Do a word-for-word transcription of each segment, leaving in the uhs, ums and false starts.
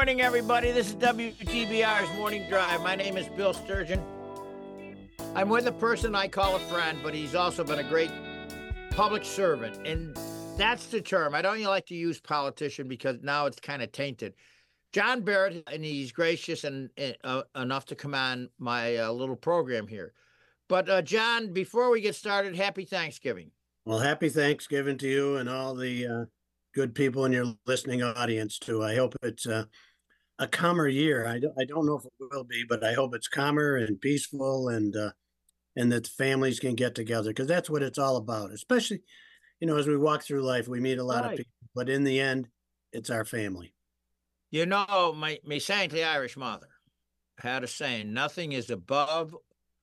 morning, everybody. This is W T B R's Morning Drive. My name is Bill Sturgeon. I'm with a person I call a friend, but he's also been a great public servant. And that's the term. I don't like to use politician because now it's kind of tainted. John Barrett, and he's gracious and uh, enough to come on my uh, little program here. But, uh, John, before we get started, happy Thanksgiving. Well, happy Thanksgiving to you and all the uh, good people in your listening audience, too. I hope it's uh, a calmer year. I don't, I don't know if it will be, but I hope it's calmer and peaceful and uh, and that families can get together, because that's what it's all about. Especially, you know, as we walk through life, we meet a lot Right. of people, but in the end, it's our family. You know, my, my saintly Irish mother had a saying, nothing is above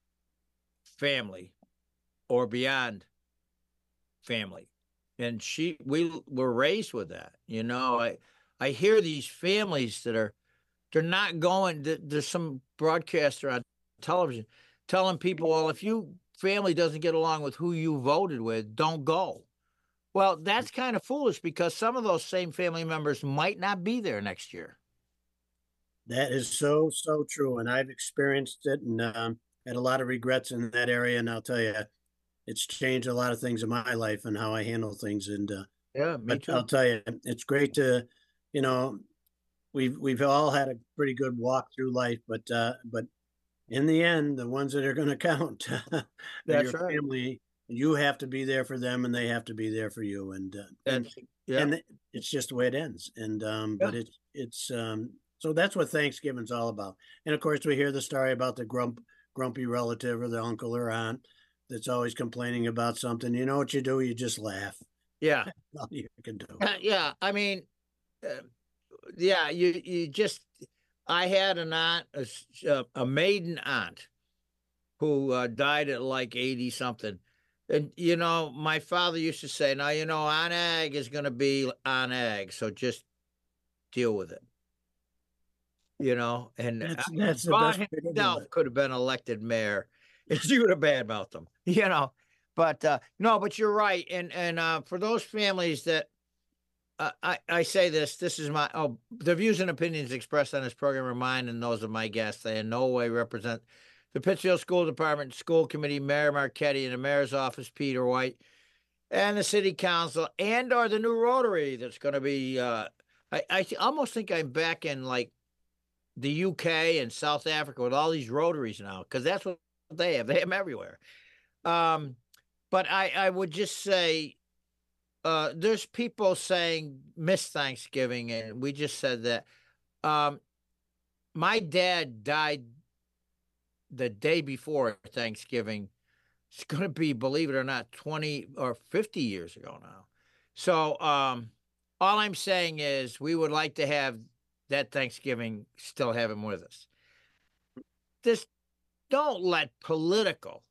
family or beyond family. And she, we were raised with that. You know, I, I hear these families that are, they're not going, there's some broadcaster on television telling people, well, if you family doesn't get along with who you voted with, don't go. Well, that's kind of foolish, because some of those same family members might not be there next year. That is so, so true. And I've experienced it and um, had a lot of regrets in that area. And I'll tell you, it's changed a lot of things in my life and how I handle things. And uh, Yeah, me but too. I'll tell you, it's great to, you know, we've we've all had a pretty good walk through life, but uh, but in the end, the ones that are going to count are That's your right. family. You have to be there for them, and they have to be there for you. And uh, and That's, yeah. and it's just the way it ends. And um, Yeah. but it's it's um, so that's what Thanksgiving's all about. And of course, we hear the story about the grump grumpy relative or the uncle or aunt that's always complaining about something. You know what you do? You just laugh. Yeah. That's all you can do. Uh, yeah. I mean, uh, yeah, you, you just, I had an aunt, a, s- uh, a maiden aunt who uh, died at like eighty something. And, you know, my father used to say, now, you know, on ag is going to be on ag. So just deal with it, you know, and uh, That's that's the God best way to do himself it. could have been elected mayor if you would have badmouthed them, you know. But uh, no, but you're right. And, and uh, for those families that, Uh, I, I say this, this is my, oh, the views and opinions expressed on this program are mine and those of my guests. They in no way represent the Pittsfield School Department, School Committee, Mayor Marchetti, and the Mayor's Office, Peter White, and the City Council, and or the new Rotary that's going to be, uh, I, I th- almost think I'm back in like the U K and South Africa with all these Rotaries now, because that's what they have. They have them everywhere. Um, but I, I would just say, uh, there's people saying miss Thanksgiving, and we just said that. Um, my dad died the day before Thanksgiving. It's going to be, believe it or not, twenty or fifty years ago now. So, um, all I'm saying is we would like to have that Thanksgiving, still have him with us. Just don't let political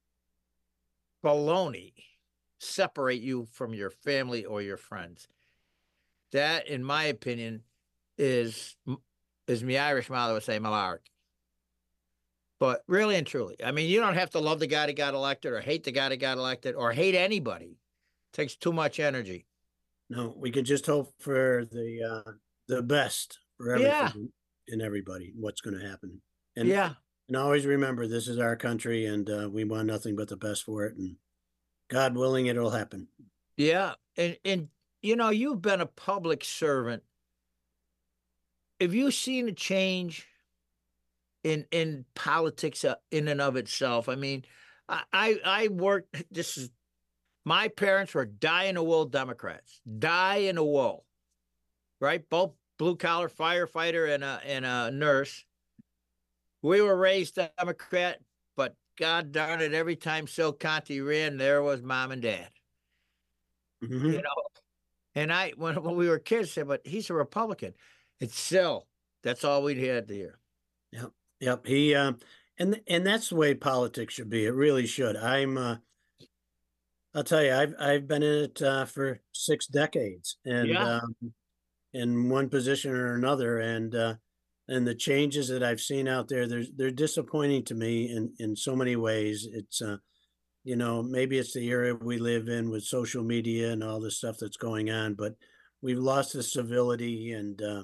baloney separate you from your family or your friends. That, in my opinion, is, as my Irish mother would say, malarkey. But really and truly, I mean, you don't have to love the guy that got elected or hate the guy that got elected or hate anybody. It takes too much energy. No, we can just hope for the uh, the best for Yeah, everything and everybody. What's going to happen, and yeah, and always remember, this is our country, and uh, we want nothing but the best for it. And God willing, it'll happen. yeah. And and you know, you've been a public servant. Have you seen a change in in politics uh, in and of itself? I mean, I I, I worked. This is my parents were die in the wool Democrats, die in the wool, right? Both blue collar firefighter and a and a nurse. We were raised Democrat, but God darn it, every time Sil Conti ran, there was mom and dad. You Mm-hmm. know, and I when when we were kids said, but he's a Republican. It's Sil. That's all we had to hear. Yep, yep. He um, and and that's the way politics should be. It really should. I'm. Uh, I'll tell you, I've I've been in it uh, for six decades, and Yeah, um, in one position or another, and uh, and the changes that I've seen out there, they're they're disappointing to me in in so many ways. It's uh, you know, maybe it's the era we live in with social media and all the stuff that's going on, but we've lost the civility and uh,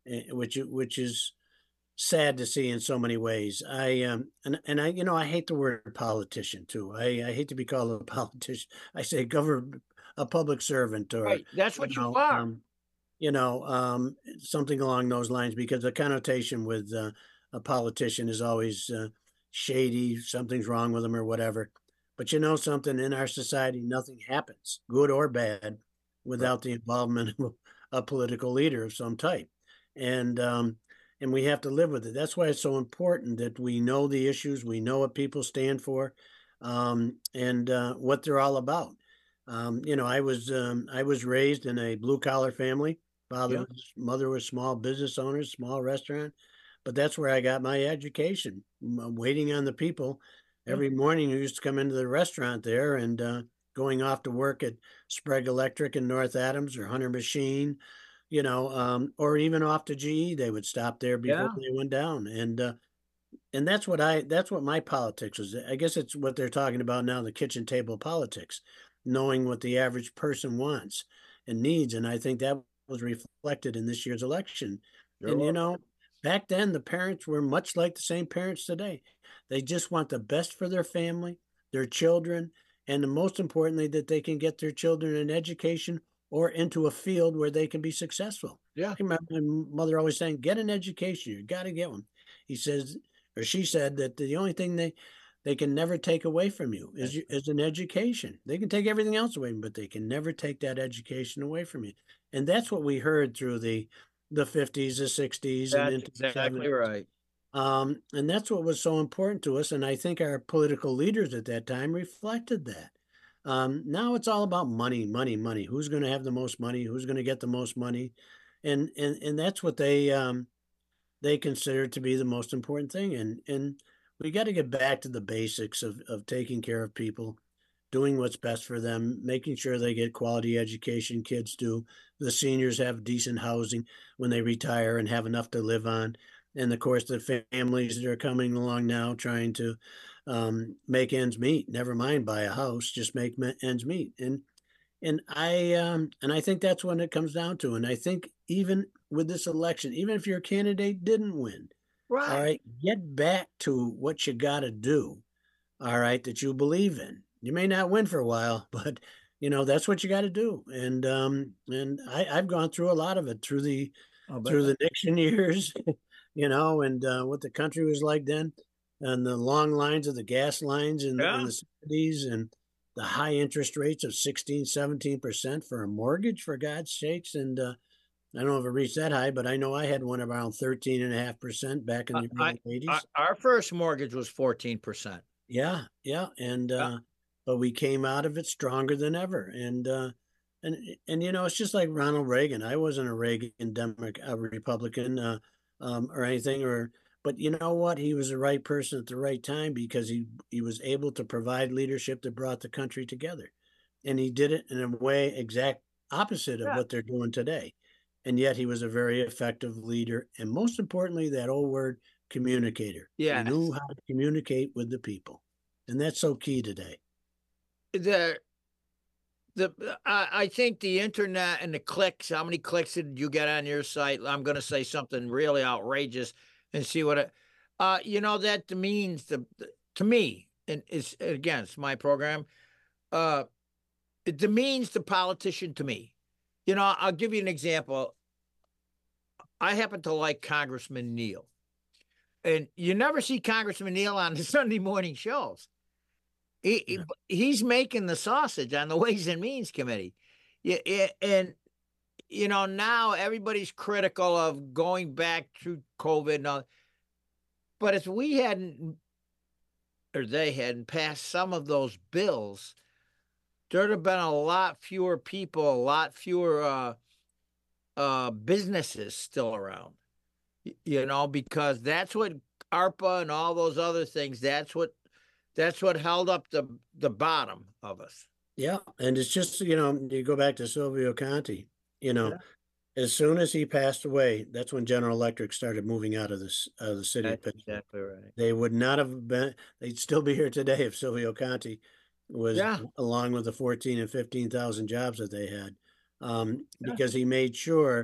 eh, which which is sad to see in so many ways. I um and and I you know I hate the word politician too. I I hate to be called a politician. I say government a public servant or Right. That's you what you know are. um you know um something along those lines because the connotation with uh, a politician is always uh, shady. Something's wrong with them or whatever. But you know something in our society, nothing happens, good or bad, Right. without the involvement of a political leader of some type. And um, and we have to live with it. That's why it's so important that we know the issues, we know what people stand for, um, and uh, what they're all about. Um, you know, I was um, I was raised in a blue collar family. Father, Yeah. was, mother was small business owners, small restaurant, but that's where I got my education. Waiting on the people Yeah. every morning. Who used to come into the restaurant there and uh, going off to work at Sprague Electric in North Adams or Hunter Machine, you know, um, or even off to G E. They would stop there before Yeah. they went down, and uh, and that's what I that's what my politics was. I guess it's what they're talking about now, the kitchen table politics, knowing what the average person wants and needs, and I think that was reflected in this year's election. And you Sure. know, back then the parents were much like the same parents today. They just want the best for their family, their children, and the most importantly, that they can get their children an education or into a field where they can be successful. Yeah. I remember my mother always saying, "Get an education. You got to get one." He says, or she said, that the only thing they they can never take away from you is That's you, is an education. They can take everything else away, but they can never take that education away from you. And that's what we heard through the the fifties, the sixties, and that's into the exactly seventies. right. Um, and that's what was so important to us. And I think our political leaders at that time reflected that. Um, now it's all about money, money, money. Who's going to have the most money? Who's going to get the most money? And and and that's what they um, they consider to be the most important thing. And and we got to get back to the basics of of taking care of people, doing what's best for them, making sure they get quality education. Kids do. The seniors have decent housing when they retire and have enough to live on. And of course, the families that are coming along now trying to um, make ends meet. Never mind buy a house, just make ends meet. And and I um, and I think that's what it comes down to. And I think even with this election, even if your candidate didn't win, all Right. right, get back to what you got to do. All right, that you believe in. You may not win for a while, but you know that's what you got to do. And um, and I, I've gone through a lot of it through the I through bet. the Nixon years, you know, and uh, what the country was like then, and the long lines of the gas lines in the, in Yeah. the cities, and the high interest rates of sixteen, seventeen percent for a mortgage, for God's sakes. And uh, I don't know if it reached that high, but I know I had one around thirteen and a half percent back in I, the I, early I eighties. our first mortgage was fourteen percent. Yeah, yeah, and Yeah. uh, but we came out of it stronger than ever. And uh, and and you know, it's just like Ronald Reagan. I wasn't a Reagan Democrat, a Republican, uh, um, or anything, or but you know what? He was the right person at the right time because he he was able to provide leadership that brought the country together, and he did it in a way exact opposite of Yeah. what they're doing today. And yet, he was a very effective leader, and most importantly, that old word, communicator. He knew Yes. how to communicate with the people. And that's so key today. The the I, I think the internet and the clicks, how many clicks did you get on your site? I'm gonna say something really outrageous and see what it uh you know that means the, the to me, and it's again it's my program. Uh it demeans the politician to me. You know, I'll give you an example. I happen to like Congressman Neal. And you never see Congressman Neal on the Sunday morning shows. He, he- Yeah. he's making the sausage on the Ways and Means Committee. Yeah, yeah, and you know now everybody's critical of going back through COVID and all, but if we hadn't or they hadn't passed some of those bills, there'd have been a lot fewer people, a lot fewer uh, uh, businesses still around. Y- You know, because that's what ARPA and all those other things. That's what that's what held up the the bottom of us. Yeah. And it's just, you know, you go back to Silvio Conti, you know, Yeah, as soon as he passed away, that's when General Electric started moving out of this out of the city of that's Pittsburgh. exactly right. They would not have been, they'd still be here today if Silvio Conti was Yeah, along with the fourteen and fifteen thousand jobs that they had. Um, yeah, because he made sure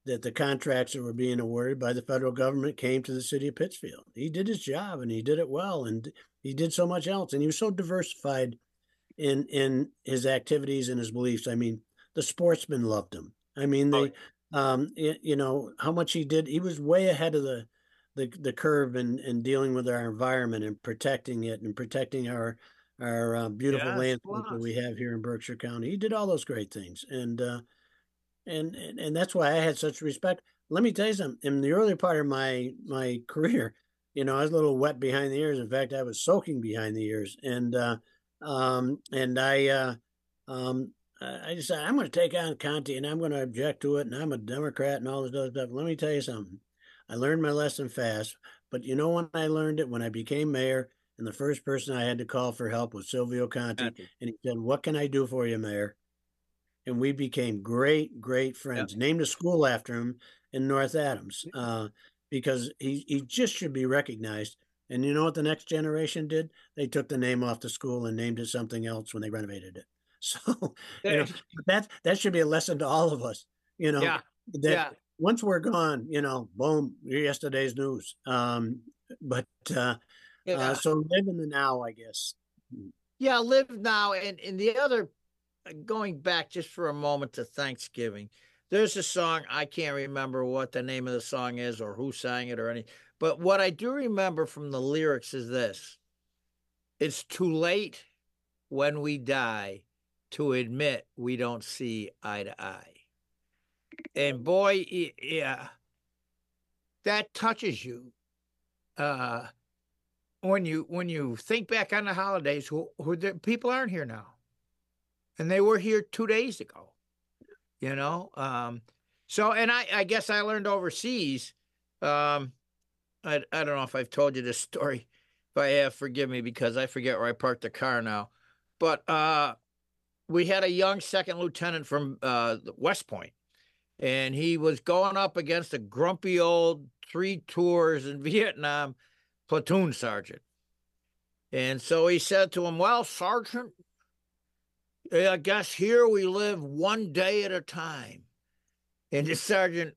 that the contracts that were being awarded by the federal government came to the city of Pittsfield. He did his job and he did it well, and he did so much else, and he was so diversified in in his activities and his beliefs. I mean, the sportsmen loved him. I mean, Oh, they, um, y- you know, how much he did. He was way ahead of the the the curve in in dealing with our environment and protecting it and protecting our our uh, beautiful yes, landscape that we plus. have here in Berkshire County. He did all those great things, and uh, and and and that's why I had such respect. Let me tell you something. In the early part of my my career, you know, I was a little wet behind the ears. In fact, I was soaking behind the ears, and uh, um, and I uh, um, I I decided I'm going to take on Conti, and I'm going to object to it, and I'm a Democrat, and all this other stuff. Let me tell you something. I learned my lesson fast, but you know when I learned it when I became mayor, and the first person I had to call for help was Silvio Conti, Gotcha. and he said, "What can I do for you, Mayor?" And we became great, great Yeah. friends. Named a school after him in North Adams, uh, because he he just should be recognized. And you know what the next generation did? They took the name off the school and named it something else when they renovated it. So, you know, that that should be a lesson to all of us, you know, Yeah. that Yeah. once we're gone, you know, boom, you're yesterday's news. Um, but uh, uh, Yeah. so live in the now, I guess. Yeah. Live now. And, and the other, going back just for a moment to Thanksgiving, there's a song, I can't remember what the name of the song is or who sang it or any, but what I do remember from the lyrics is this: it's too late when we die to admit we don't see eye to eye. And boy, yeah, that touches you. Uh, when you when you think back on the holidays, who, who the people aren't here now, and they were here two days ago. You know, um, so and I I guess I learned overseas. Um, I I don't know if I've told you this story. If I have, forgive me because I forget where I parked the car now. But uh, we had a young second lieutenant from uh, West Point, and he was going up against a grumpy old three tours in Vietnam platoon sergeant. And so he said to him, "Well, Sergeant, I guess here we live one day at a time." And the sergeant,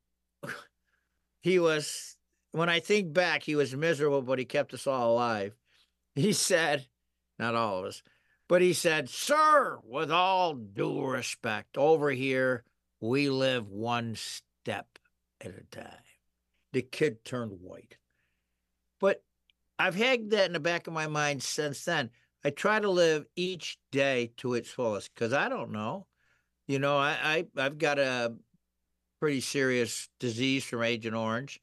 he was, when I think back, he was miserable, but he kept us all alive. He said, not all of us, but he said, "Sir, with all due respect, over here, we live one step at a time." The kid turned white. But I've had that in the back of my mind since then. I try to live each day to its fullest because I don't know. You know, I, I I've got a pretty serious disease from Agent Orange,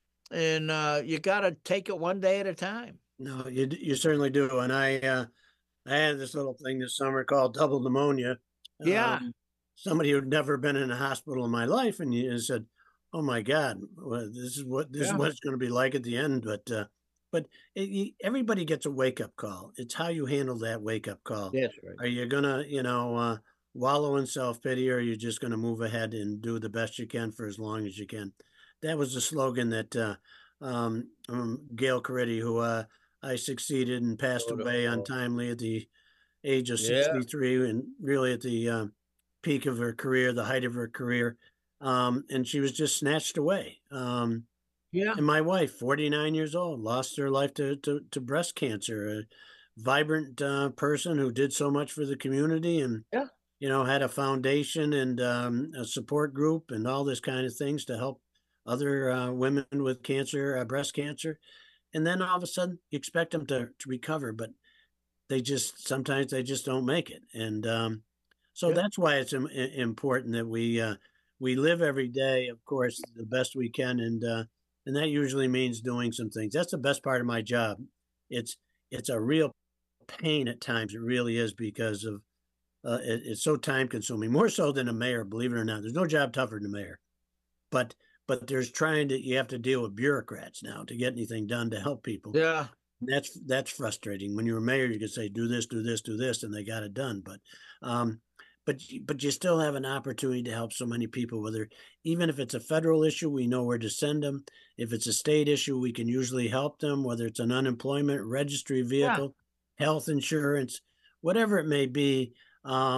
and uh, you got to take it one day at a time. No, you you certainly do. And I uh, I had this little thing this summer called double pneumonia. Yeah, Um, somebody who'd never been in a hospital in my life, and you said, "Oh my God, well, this is what this is yeah, what it's going to be like at the end." But uh, but it, you, everybody gets a wake up call. It's how you handle that wake up call. that's right. Are you gonna, you know, uh, wallow in self pity, or are you just going to move ahead and do the best you can for as long as you can? That was the slogan that uh, um, um, Gail Caridi, who uh, I succeeded and passed away Oh, untimely at the age of yeah, sixty-three, and really at the uh, peak of her career, the height of her career. Um, and she was just snatched away. Um, yeah, and my wife, forty-nine years old, lost her life to, to, to breast cancer. A vibrant uh, person who did so much for the community and, yeah, you know, had a foundation and um, a support group and all this kind of things to help other uh, women with cancer, uh, breast cancer. And then all of a sudden, you expect them to, to recover, but they just sometimes they just don't make it, and um, so yeah, that's why it's Im- important that we uh, we live every day, of course, the best we can, and uh, and that usually means doing some things. That's the best part of my job. It's it's a real pain at times. It really is because of uh, it, it's so time consuming, more so than a mayor. Believe it or not, there's no job tougher than a mayor. But but there's trying to you have to deal with bureaucrats now to get anything done to help people. yeah, That's that's frustrating. When you were mayor, you could say, "Do this, do this, do this," and they got it done. But, um, but but you still have an opportunity to help so many people. Whether even if it's a federal issue, we know where to send them. If it's a state issue, we can usually help them. Whether it's an unemployment registry yeah, vehicle, health insurance, whatever it may be. Um,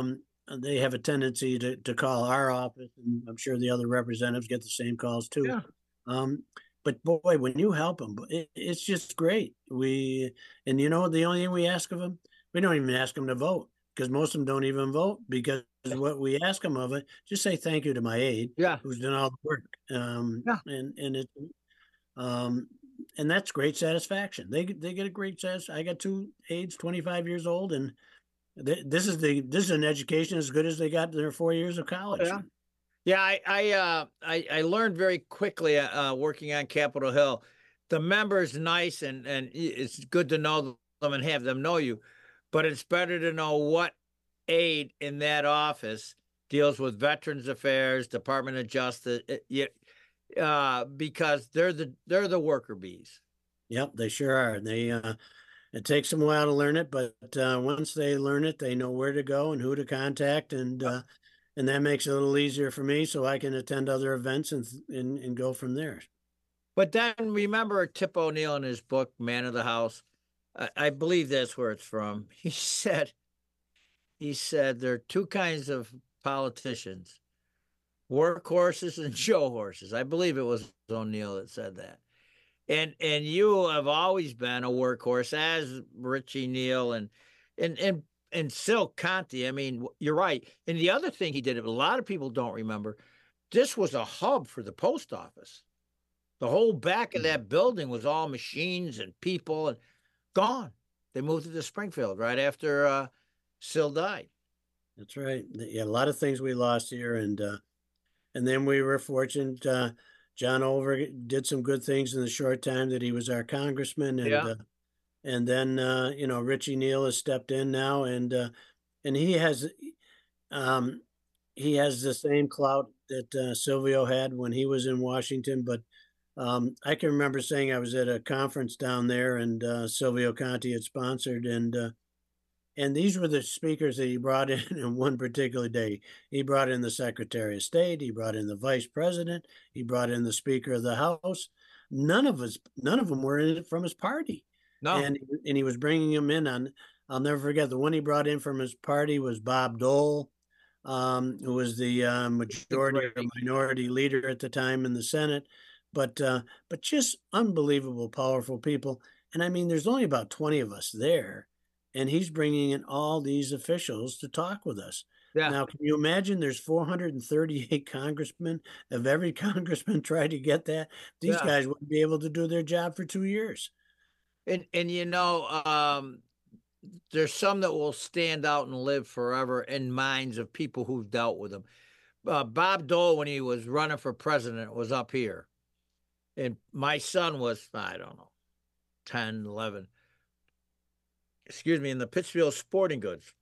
they have a tendency to, to call our office, and I'm sure the other representatives get the same calls too. Yeah. Um, but boy, when you help them, it, it's just great. We, and you know, the only thing we ask of them, we don't even ask them to vote because most of them don't even vote because what we ask them of it, just say thank you to my aide Yeah. who's done all the work. Um, Yeah. and, and it, um, and that's great satisfaction. They, they get a great satis. I got two aides, twenty-five years old, and this is the this is an education as good as they got in their four years of Oh, college. yeah. Yeah, I I uh I, I learned very quickly uh working on Capitol Hill. The members nice and and it's good to know them and have them know you, but it's better to know what aide in that office deals with Veterans Affairs, Department of Justice, yeah, uh, because they're the they're the worker bees. Yep, they sure are. They uh, it takes them a while to learn it, but uh, once they learn it, they know where to go and who to contact, and uh, and that makes it a little easier for me, so I can attend other events and and, and go from there. But then remember Tip O'Neill in his book Man of the House. I, I believe that's where it's from. He said he said there are two kinds of politicians: workhorses and show horses. I believe it was O'Neill that said that. And and you have always been a workhorse, as Richie Neal and and and and Sil Conti. I mean, you're right. And the other thing he did, a lot of people don't remember, this was a hub for the post office. The whole back of that building was all machines and people and gone. They moved it to Springfield right after uh, Sil died. That's right. Yeah, a lot of things we lost here, and uh, and then we were fortunate. Uh, John Over did some good things in the short time that he was our congressman, and Yeah. uh, and then uh, you know Richie Neal has stepped in now, and uh, and he has um, he has the same clout that uh, Silvio had when he was in Washington. But um, I can remember saying I was at a conference down there, and uh, Silvio Conti had sponsored, and uh, and these were the speakers that he brought in in one particular day. He brought in the Secretary of State, he brought in the Vice President, he brought in the Speaker of the House. None of us, none of them were in it from his party, No. and and he was bringing them in on. I'll never forget the one he brought in from his party was Bob Dole, um, who was the uh, majority or Great. minority leader at the time in the Senate. But uh, but just unbelievable, powerful people. And I mean, there's only about twenty of us there, and he's bringing in all these officials to talk with us. Yeah. Now, can you imagine? There's four hundred thirty-eight congressmen. If every congressman tried to get that, these Yeah. guys wouldn't be able to do their job for two years. And and you know, um, there's some that will stand out and live forever in minds of people who've dealt with him. Uh, Bob Dole, when he was running for president, was up here. And my son was, I don't know, ten, eleven, excuse me, in the Pittsfield Sporting Goods.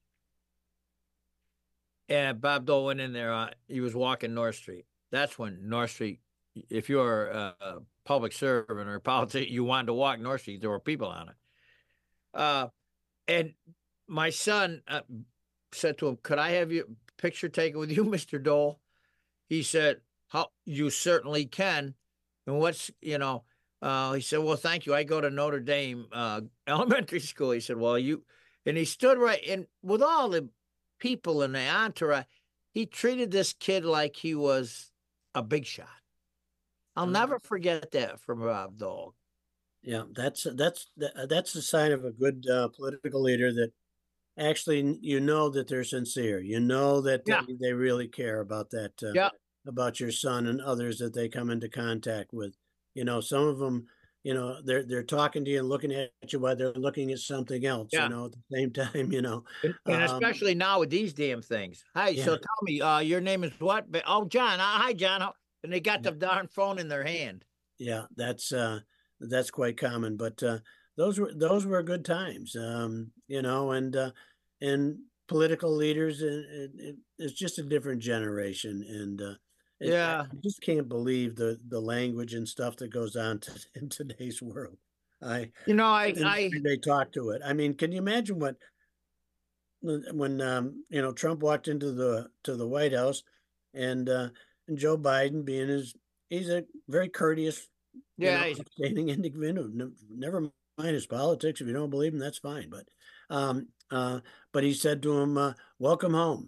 And Bob Dole went in there. Uh, he was walking North Street. That's when North Street, if you're a, a public servant or a politician, you wanted to walk North Street, there were people on it. Uh, and my son uh, said to him, "Could I have your picture taken with you, Mister Dole?" He said, "How you certainly can." And what's, you know, uh, he said, "Well, thank you. I go to Notre Dame uh, elementary school." He said, "Well, you," and he stood right in with all the people in the entourage. He treated this kid like he was a big shot. I'll Um, never forget that from Rob Dole. Yeah, that's that's that's a sign of a good uh, political leader that actually you know that they're sincere. You know that Yeah, they, they really care about that uh, yeah, about your son and others that they come into contact with. You know, some of them, you know, they're they're talking to you and looking at you while they're looking at something else. You yeah. know, at the same time, you know, And, and um, especially now with these damn things. Hi, yeah, so tell me, uh, your name is what? Oh, John. Uh, hi, John. How- And they got yeah, the darn phone in their hand. yeah. That's uh, that's quite common. But uh, those were those were good times. Um, you know, and uh, and political leaders, it, it, it- it's just a different generation, and uh, it, I Yeah. just can't believe the the language and stuff that goes on to, in today's world. I You know, I, and I, they talk to it. I mean, can you imagine what when um, you know Trump walked into the to the White House, and uh, and Joe Biden being his he's a very courteous, you yeah, know, I, upstanding individual. Never mind his politics. If you don't believe him, that's fine. But um, uh, but he said to him, uh, "Welcome home."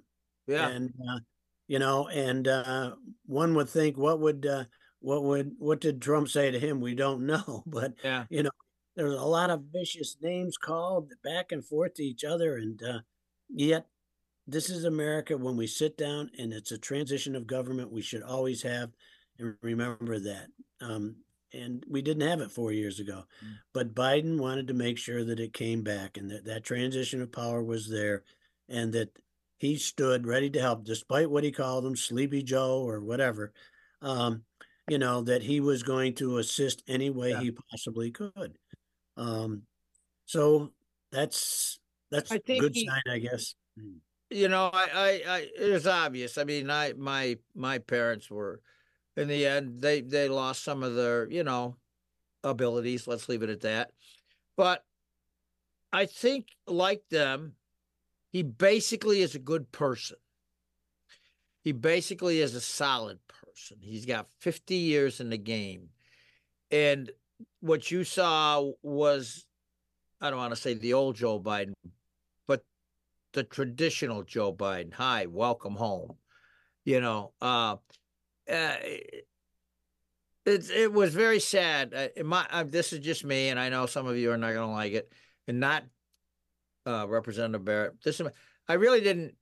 Yeah. And, uh, you know, and uh, one would think, what would, uh, what would, what did Trump say to him? We don't know. But, Yeah. you know, there's a lot of vicious names called back and forth to each other. And uh, yet, this is America. When we sit down and it's a transition of government, we should always have and remember that. Um, and we didn't have it four years ago, Mm. but Biden wanted to make sure that it came back and that that transition of power was there, and that he stood ready to help, despite what he called him, Sleepy Joe or whatever. Um, you know, that he was going to assist any way Yeah. he possibly could. Um, so that's that's I think good he, sign, I guess. Mm. you know, I, I, I, it was obvious. I mean, I, my, my parents were, in the end, they, they lost some of their, you know, abilities. Let's leave it at that. But I think, like them, he basically is a good person. He basically is a solid person. He's got fifty years in the game. And what you saw was, I don't want to say the old Joe Biden, but the traditional Joe Biden. Hi, welcome home. You know, uh, uh it, it was very sad. Uh, in my, uh, this is just me, and I know some of you are not going to like it, and not uh, Representative Barrett. This is, I really didn't.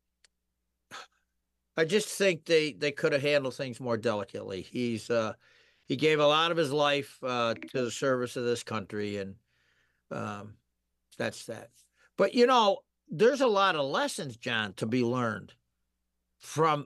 I just think they they could have handled things more delicately. He's uh, he gave a lot of his life uh, to the service of this country, and um, that's that. But you know, there's a lot of lessons, John, to be learned from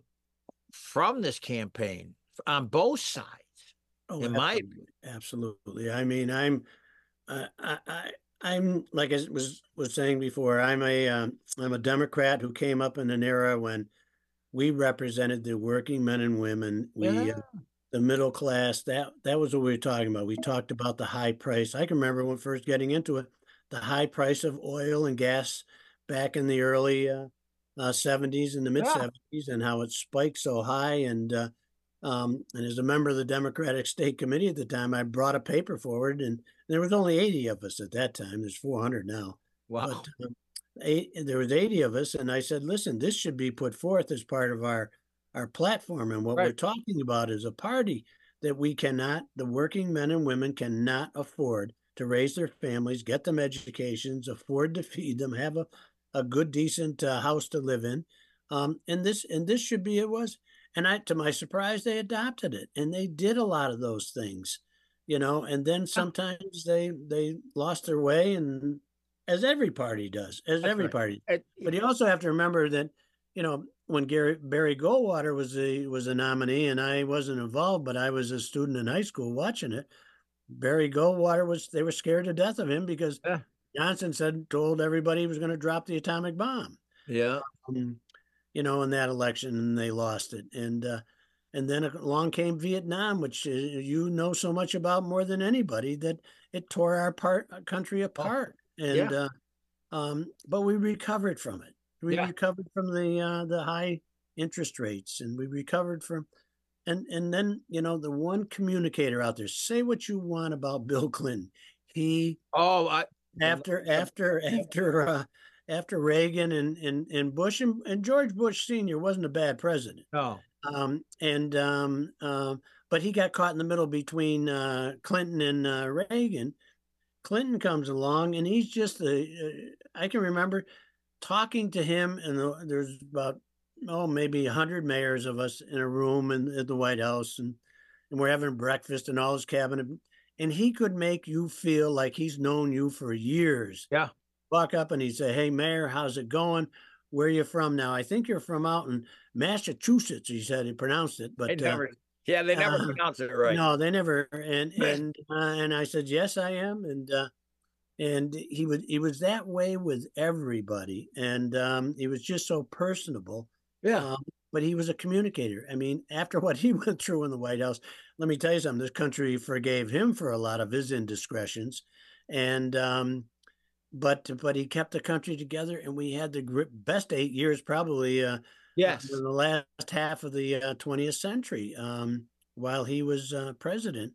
from this campaign on both sides. Oh, In my absolutely, absolutely. I mean, I'm, uh, I, I, I'm like I was was saying before. I'm a, um, I'm a Democrat who came up in an era when we represented the working men and women. We, uh, yeah, the middle class. That that was what we were talking about. We talked about the high price. I can remember when first getting into it, the high price of oil and gas back in the early uh, uh, seventies and the mid yeah, seventies, and how it spiked so high. And uh, um, and as a member of the Democratic State Committee at the time, I brought a paper forward, and there was only eighty of us at that time. There's four hundred now, but wow, um, eight, there was eighty of us, and I said, "Listen, this should be put forth as part of our our platform, and what we're right, talking about is a party that we cannot, the working men and women cannot afford to raise their families, get them educations, afford to feed them, have a, a good, decent uh, house to live in, um, and this and this should be it was." And I, to my surprise, they adopted it, and they did a lot of those things, you know. And then yeah, sometimes they they lost their way, and as every party does, as that's every right. party. It, But it, you also have to remember that, you know, when Gary Barry Goldwater was a was a nominee, and I wasn't involved, but I was a student in high school watching it. Barry Goldwater was they were scared to death of him because yeah, Johnson said told everybody he was going to drop the atomic bomb. yeah, Um, you know, in that election, and they lost it. And uh, and then along came Vietnam, which uh, you know so much about more than anybody, that it tore our part our country oh, apart. And yeah, uh, um, but we recovered from it. We yeah. recovered from the uh, the high interest rates, and we recovered from and and then, you know, the one communicator out there. Say what you want about Bill Clinton. He Oh, I, after after after uh, after Reagan and and and Bush and, and George Bush Senior wasn't a bad president. no, Um, and um, uh, but he got caught in the middle between uh, Clinton and uh, Reagan. Clinton comes along, and he's just the. Uh, I can remember talking to him, and the, there's about oh maybe a hundred mayors of us in a room in, at the White House, and and we're having breakfast and all his cabinet, and he could make you feel like he's known you for years. yeah. Walk up and he'd say, "Hey, Mayor, how's it going? Where are you from now? I think you're from out in Massachusetts." He said he pronounced it, They but uh, never, yeah, they never uh, pronounce it right. no, they never. And and uh, and I said, "Yes, I am." And uh, and he would he was that way with everybody, and um, he was just so personable. Yeah. Um, but he was a communicator. I mean, after what he went through in the White House, let me tell you something. This country forgave him for a lot of his indiscretions, and um, but but he kept the country together, and we had the best eight years probably uh, uh, in Yes. the last half of the uh, twentieth century um, while he was uh, president.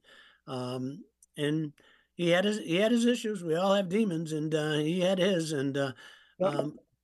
Um, and he had his he had his issues. We all have demons, and uh, he had his. And uh, Yeah. um,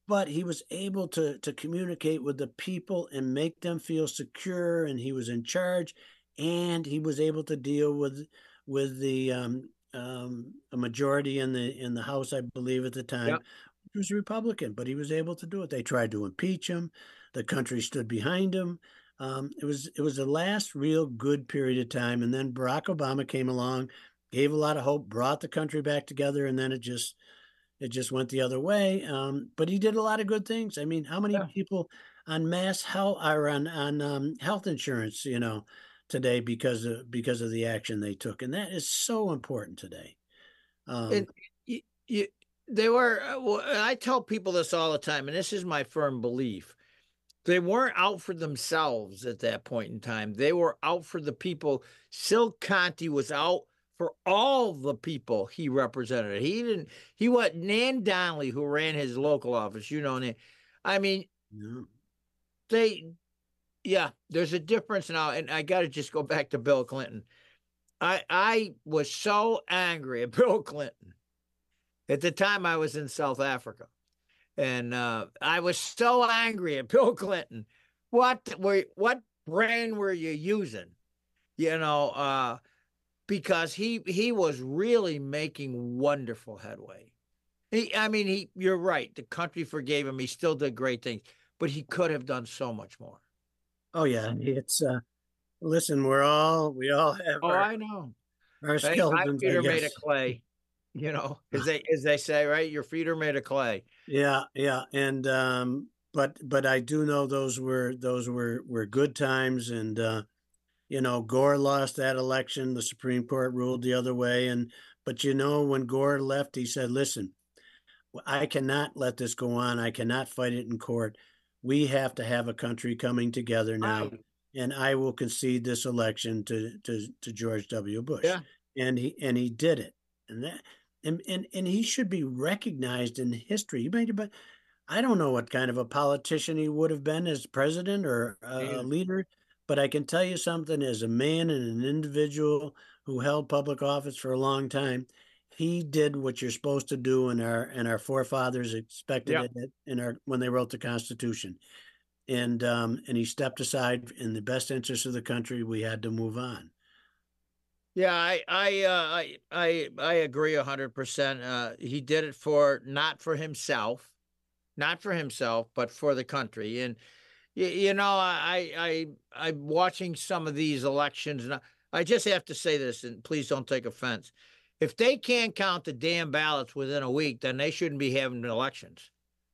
but he was able to to communicate with the people and make them feel secure, and he was in charge, and he was able to deal with with the um, um, a majority in the in the House, I believe, at the time, Yeah. which was Republican, but he was able to do it. They tried to impeach him. The country stood behind him. Um, it was it was the last real good period of time, and then Barack Obama came along, gave a lot of hope, brought the country back together, and then it just it just went the other way. Um, but he did a lot of good things. I mean, how many Yeah. people on mass health are on on um, health insurance, you know, today because of because of the action they took, and that is so important today. And Um, you, you, they were, uh, well, and I tell people this all the time, and this is my firm belief. They weren't out for themselves at that point in time. They were out for the people. Sil Conti was out for all the people he represented. He didn't, he what Nan Donnelly, who ran his local office, you know, Nan. I mean, yeah. they, yeah, there's a difference now. And I got to just go back to Bill Clinton. I, I was so angry at Bill Clinton. At the time, I was in South Africa. And uh, I was so angry at Bill Clinton. What were what brain were you using? You know, uh, because he he was really making wonderful headway. He, I mean, he. You're right. The country forgave him. He still did great things, but he could have done so much more. Oh yeah, it's uh, listen, we're all we all have Oh, our I know. our Hey, my skeletons, feet I are made of guess. clay. You know, as they as they say, right? Your feet are made of clay. Yeah, yeah, and um, but but I do know those were those were were good times, and uh, you know, Gore lost that election. The Supreme Court ruled the other way, and but you know, when Gore left, he said, "Listen, I cannot let this go on. I cannot fight it in court. We have to have a country coming together now, Right. and I will concede this election to to, to George W. Bush." Yeah. And he and he did it, and that and and, and he should be recognized in history. You made but I don't know what kind of a politician he would have been as president or a, a Yeah. leader, but I can tell you something as a man and an individual who held public office for a long time, he did what you're supposed to do, and our and our forefathers expected Yeah. it in our when they wrote the Constitution. And um, and he stepped aside in the best interest of the country. We had to move on. Yeah, I I uh, I I I agree a hundred percent. Uh, he did it for not for himself, not for himself, but for the country. And you, you know, I I I'm watching some of these elections, and I, I just have to say this, and please don't take offense. If they can't count the damn ballots within a week, then they shouldn't be having elections.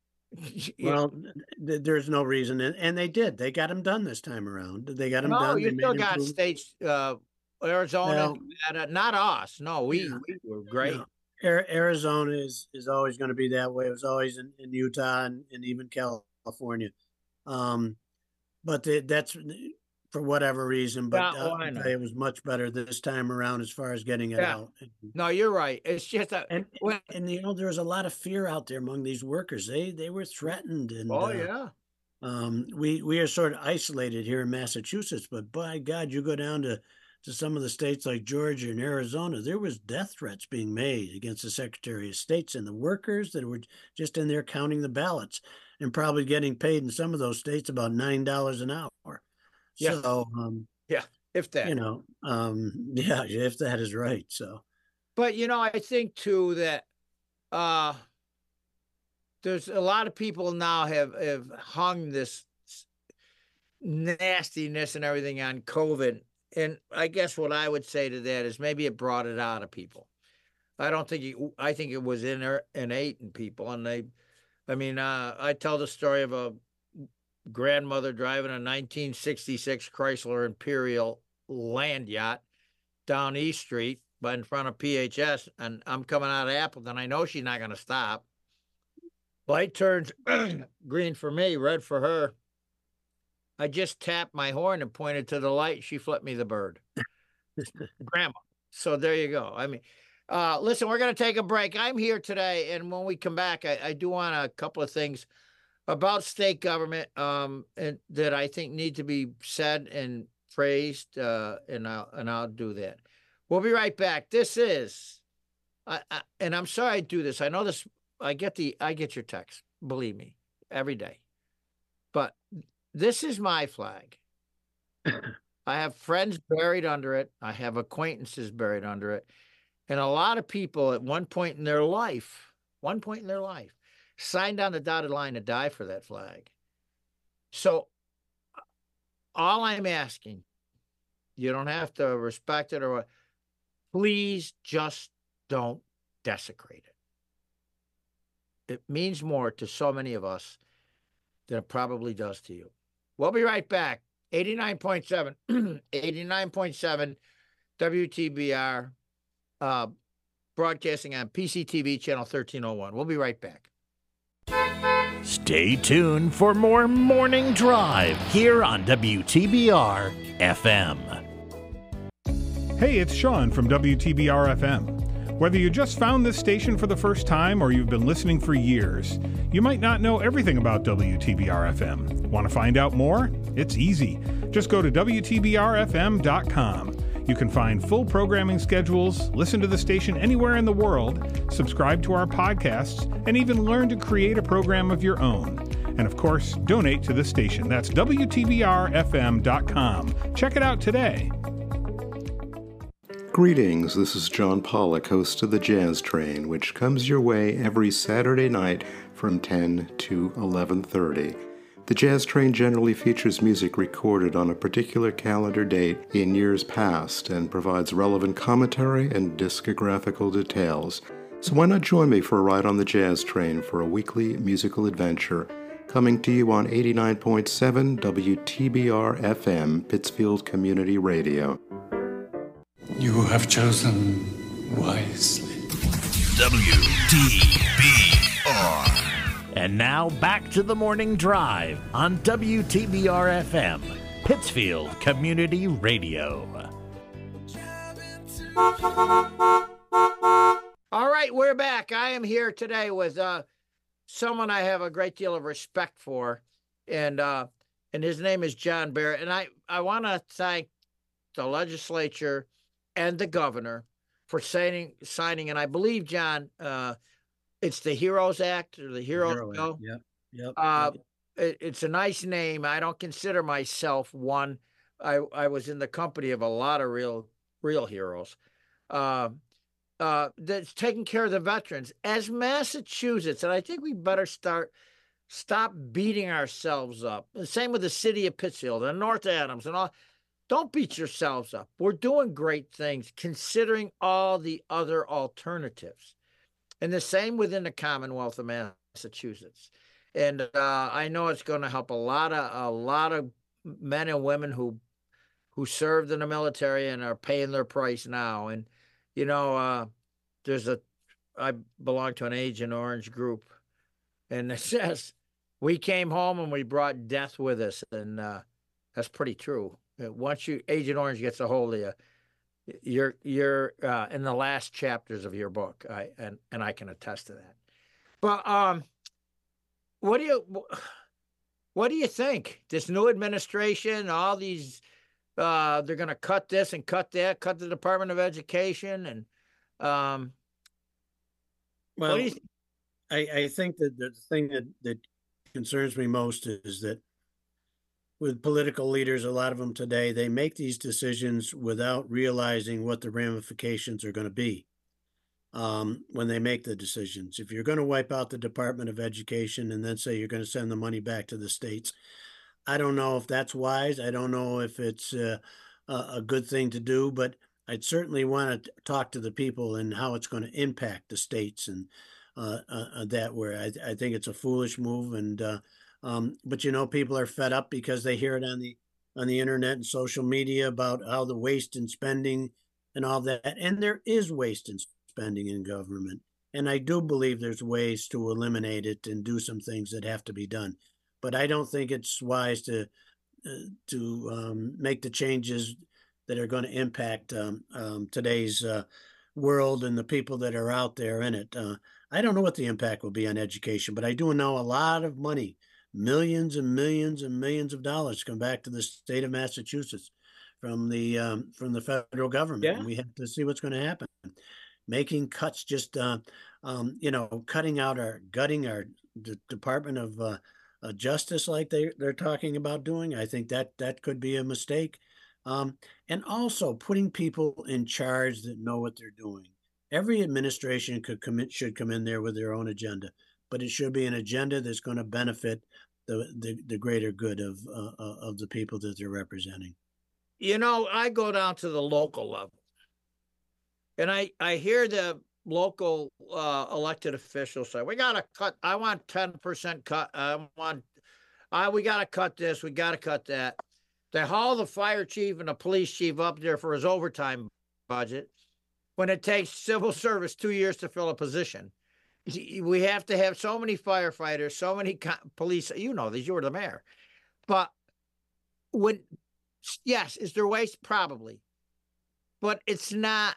You Well, th- there's no reason, and, and they did. They got them done this time around. They got them no, done. They you made still got improvements. states, uh, Arizona, Well, Nevada, not us. No, we yeah, we were no. great. Ar- Arizona is is always going to be that way. It was always in, in Utah and, and even California. Um, but the, that's for whatever reason. Yeah, But uh, oh, I I'll tell you, know. it was much better this time around as far as getting it Yeah. out. No, you're right. It's just that And when and you know, there was a lot of fear out there among these workers. They they were threatened, and oh uh, yeah. um, we we are sort of isolated here in Massachusetts. But by God, you go down to to some of the states like Georgia and Arizona, there was death threats being made against the Secretary of States and the workers that were just in there counting the ballots and probably getting paid in some of those states about nine dollars an hour. Yeah. So um, Yeah. If you that. know, um, yeah, if that is right. So But you know, I think too that uh there's a lot of people now have have hung this nastiness and everything on COVID. And I guess what I would say to that is maybe it brought it out of people. I don't think it, I think it was in there innate in people. And they, I mean, uh, I tell the story of a grandmother driving a nineteen sixty-six Chrysler Imperial land yacht down East Street, but in front of P H S, and I'm coming out of Appleton. I know she's not going to stop. Light turns green for me, red for her. I just tapped my horn and pointed to the light. She flipped me the bird. Grandma. So there you go. I mean, uh, listen, we're going to take a break. I'm here today, and when we come back, I, I do want a couple of things about state government um, and that I think need to be said and phrased, uh, and I'll and I'll do that. We'll be right back. This is, I, I, and I'm sorry I do this. I know this. I get the I get your text. Believe me, every day. But this is my flag. I have friends buried under it. I have acquaintances buried under it. And a lot of people at one point in their life, one point in their life, signed on the dotted line to die for that flag. So all I'm asking, you don't have to respect it or what, please just don't desecrate it. It means more to so many of us than it probably does to you. We'll be right back. eighty-nine point seven, eighty-nine point seven W T B R, uh, broadcasting on P C T V channel thirteen oh one. We'll be right back. Stay tuned for more Morning Drive here on W T B R F M. Hey, it's Sean from W T B R F M. Whether you just found this station for the first time or you've been listening for years, you might not know everything about W T B R F M. Want to find out more? It's easy. Just go to W T B R F M dot com. You can find full programming schedules, listen to the station anywhere in the world, subscribe to our podcasts, and even learn to create a program of your own. And of course, donate to the station. That's W T B R F M dot com. Check it out today. Greetings, this is John Pollock, host of The Jazz Train, which comes your way every Saturday night from ten to eleven thirty. The Jazz Train generally features music recorded on a particular calendar date in years past and provides relevant commentary and discographical details. So why not join me for a ride on the Jazz Train for a weekly musical adventure, coming to you on eighty-nine point seven W T B R F M, Pittsfield Community Radio. You have chosen wisely. W T B R. And now back to the Morning Drive on W T B R F M, Pittsfield Community Radio. All right, we're back. I am here today with uh, someone I have a great deal of respect for, and uh, and his name is John Barrett. And I, I want to thank the legislature and the governor for signing, signing, and I believe, John, uh, it's the HEROES Act or the HEROES Hero Bill. Act, Yep. Yep. Uh, yep. it, it's a nice name. I don't consider myself one. I, I was in the company of a lot of real, real heroes. Uh, uh, that's taking care of the veterans. As Massachusetts, and I think we better start, stop beating ourselves up. The same with the city of Pittsfield and North Adams and all. Don't beat yourselves up. We're doing great things considering all the other alternatives. And the same within the Commonwealth of Massachusetts. And uh, I know it's going to help a lot of a lot of men and women who who served in the military and are paying their price now. And, you know, uh, there's a, I belong to an Agent Orange group. And it says, we came home and we brought death with us. And uh, that's pretty true. Once you Agent Orange gets a hold of you, you're you're uh, in the last chapters of your book. I and and I can attest to that. But um, what do you what do you think? This new administration, all these, uh, they're going to cut this and cut that, cut the Department of Education, and um. Well, what do you think? I, I think that the thing that, that concerns me most is that with political leaders, a lot of them today, they make these decisions without realizing what the ramifications are going to be um, when they make the decisions. If you're going to wipe out the Department of Education and then say you're going to send the money back to the states, I don't know if that's wise. I don't know if it's uh, a good thing to do, but I'd certainly want to talk to the people and how it's going to impact the states and uh, uh, that where I, I think it's a foolish move. And uh, Um, but, you know, people are fed up because they hear it on the on the internet and social media about how the waste and spending and all that. And there is waste and spending in government. And I do believe there's ways to eliminate it and do some things that have to be done. But I don't think it's wise to uh, to um, make the changes that are going to impact um, um, today's uh, world and the people that are out there in it. Uh, I don't know what the impact will be on education, but I do know a lot of money, millions and millions and millions of dollars come back to the state of Massachusetts from the um, from the federal government. Yeah. And we have to see what's going to happen. Making cuts, just uh, um, you know, cutting out our, gutting our d- Department of uh, a justice like they they're talking about doing. I think that that could be a mistake. Um, and also putting people in charge that know what they're doing. Every administration could commit should come in there with their own agenda, but it should be an agenda that's going to benefit the the, the greater good of uh, uh, of the people that they're representing. You know, I go down to the local level, and I I hear the local uh, elected officials say, "We got to cut. I want ten percent cut. I want. I we got to cut this. We got to cut that." They haul the fire chief and the police chief up there for his overtime budget when it takes civil service two years to fill a position. We have to have so many firefighters, so many co- police. You know this. You were the mayor, but when yes, is there waste? Probably, but it's not.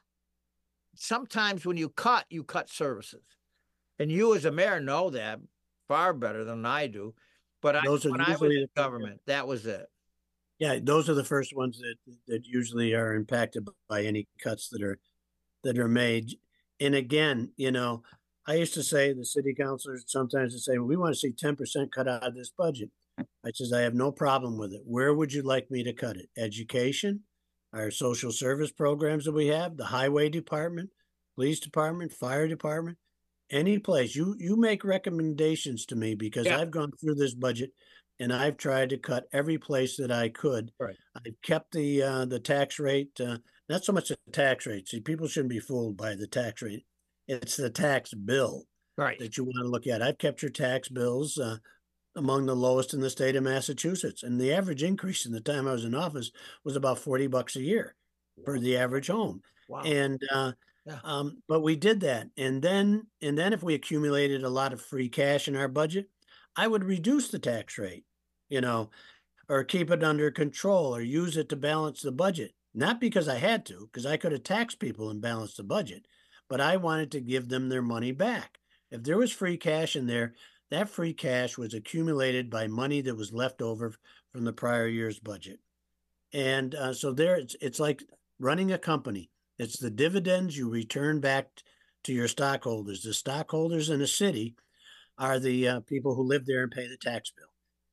Sometimes when you cut, you cut services, and you as a mayor know that far better than I do. But I, Those are when I was usually in the- government, that was it. Yeah, those are the first ones that that usually are impacted by any cuts that are that are made. And again, you know, I used to say the city councilors sometimes would say, well, we want to see ten percent cut out of this budget. I says, I have no problem with it. Where would you like me to cut it? Education, our social service programs that we have, the highway department, police department, fire department, any place. You you make recommendations to me because Yeah. I've gone through this budget and I've tried to cut every place that I could. Right. I've kept the uh, the tax rate, uh, not so much the tax rate. See, people shouldn't be fooled by the tax rate. It's the tax bill Right. that you want to look at. I've kept your tax bills uh, among the lowest in the state of Massachusetts, and the average increase in the time I was in office was about forty bucks a year for the average home. Wow. And uh, Yeah. um, but we did that, and then and then if we accumulated a lot of free cash in our budget, I would reduce the tax rate, you know, or keep it under control, or use it to balance the budget. Not because I had to, because I could have taxed people and balanced the budget, but I wanted to give them their money back. If there was free cash in there, that free cash was accumulated by money that was left over from the prior year's budget. And uh, so there, it's, it's like running a company. It's the dividends you return back to your stockholders. The stockholders in a city are the uh, people who live there and pay the tax bill.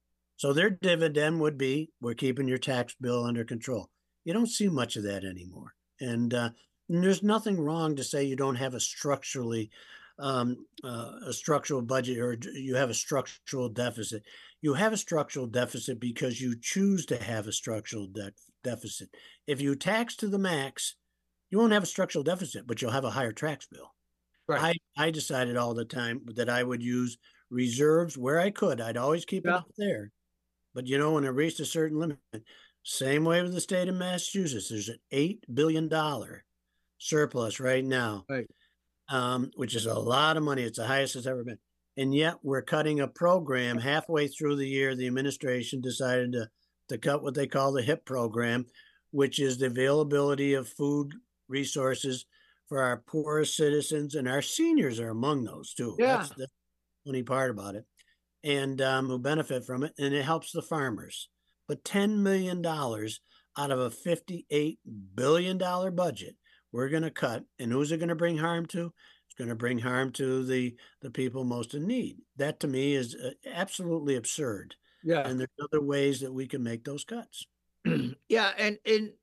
So their dividend would be, we're keeping your tax bill under control. You don't see much of that anymore. And, uh, and there's nothing wrong to say you don't have a structurally, um, uh, a structural budget, or you have a structural deficit. You have a structural deficit because you choose to have a structural de- deficit. If you tax to the max, you won't have a structural deficit, but you'll have a higher tax bill. Right. I, I decided all the time that I would use reserves where I could. I'd always keep Yeah. it up there. But you know, when it reached a certain limit, same way with the state of Massachusetts, there's an eight billion dollars surplus right now, Right. um, which is a lot of money. It's the highest it's ever been. And yet we're cutting a program halfway through the year. The administration decided to, to cut what they call the HIP program, which is the availability of food resources for our poorest citizens, and our seniors are among those too. Yeah. That's the funny part about it, and um, who benefit from it, and it helps the farmers. But ten million dollars out of a fifty-eight billion dollars budget, we're going to cut, and who's it going to bring harm to? It's going to bring harm to the the people most in need. That to me is uh, absolutely absurd. Yeah. And there's other ways that we can make those cuts. Yeah, and in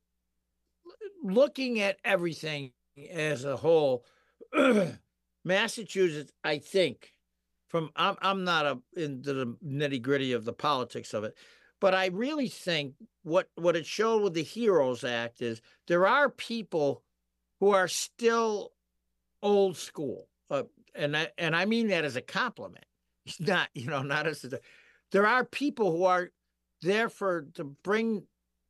looking at everything as a whole, Massachusetts, I think, from I'm I'm not a, into the nitty gritty of the politics of it, but I really think what what it showed with the Heroes Act is there are people who are still old school, uh, and I and I mean that as a compliment. It's not, you know, not as a, there are people who are there for to bring,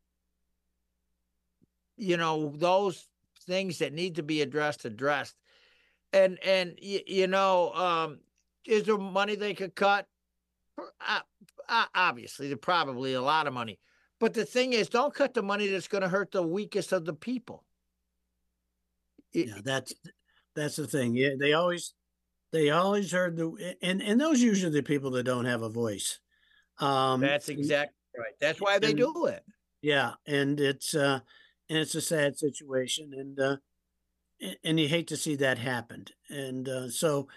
you know, those things that need to be addressed addressed, and and you, you know, um, is there money they could cut? Uh, uh, obviously, there's probably a lot of money, but the thing is, don't cut the money that's going to hurt the weakest of the people. It, Yeah, that's that's the thing. Yeah, they always they always heard the and and those usually the people that don't have a voice. Um, that's exactly right. That's why they and- do it. Yeah, and it's uh, and it's a sad situation, and uh, and, and you hate to see that happen. And uh, so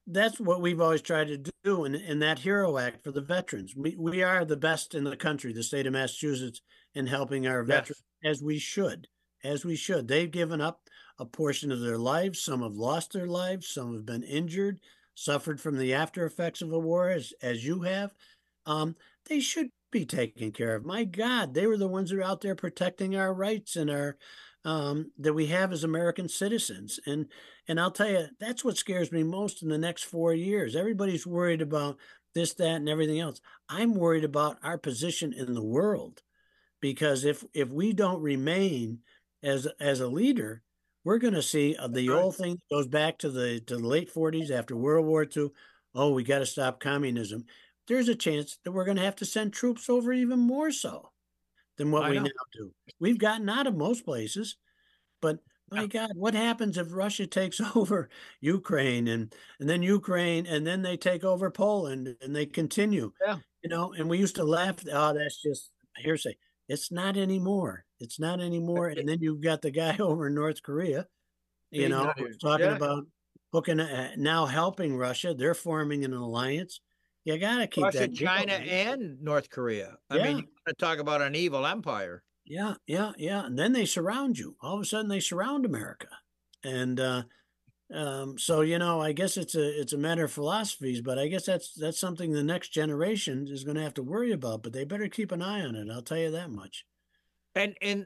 that's what we've always tried to do in, in that HERO Act for the veterans. We we are the best in the country, the state of Massachusetts, in helping our veterans, Yes. as we should, as we should. They've given up a portion of their lives. Some have lost their lives. Some have been injured, suffered from the after effects of a war, as as you have. Um, they should be taken care of. My God, they were the ones who are out there protecting our rights and our um, that we have as American citizens. And and I'll tell you, that's what scares me most in the next four years. Everybody's worried about this, that, and everything else. I'm worried about our position in the world, because if if we don't remain as as a leader, we're going to see uh, the right. old thing that goes back to the to the late forties after World War Two. Oh, we got to stop communism. There's a chance that we're going to have to send troops over even more so than what I we know. now do. We've gotten out of most places, but my God, what happens if Russia takes over Ukraine and and then Ukraine and then they take over Poland and they continue, Yeah. you know? And we used to laugh, oh, that's just hearsay. It's not anymore. It's not anymore. And then you've got the guy over in North Korea, you He's know, not who's here. talking Yeah. about hooking uh, now helping Russia. They're forming an alliance. You got to keep Russia, that China, going. and North Korea. I Yeah. mean, you want to talk about an evil empire. Yeah, yeah, yeah. And then they surround you. All of a sudden, they surround America, and uh, um, so you know, I guess it's a it's a matter of philosophies. But I guess that's that's something the next generation is going to have to worry about. But they better keep an eye on it. I'll tell you that much. And and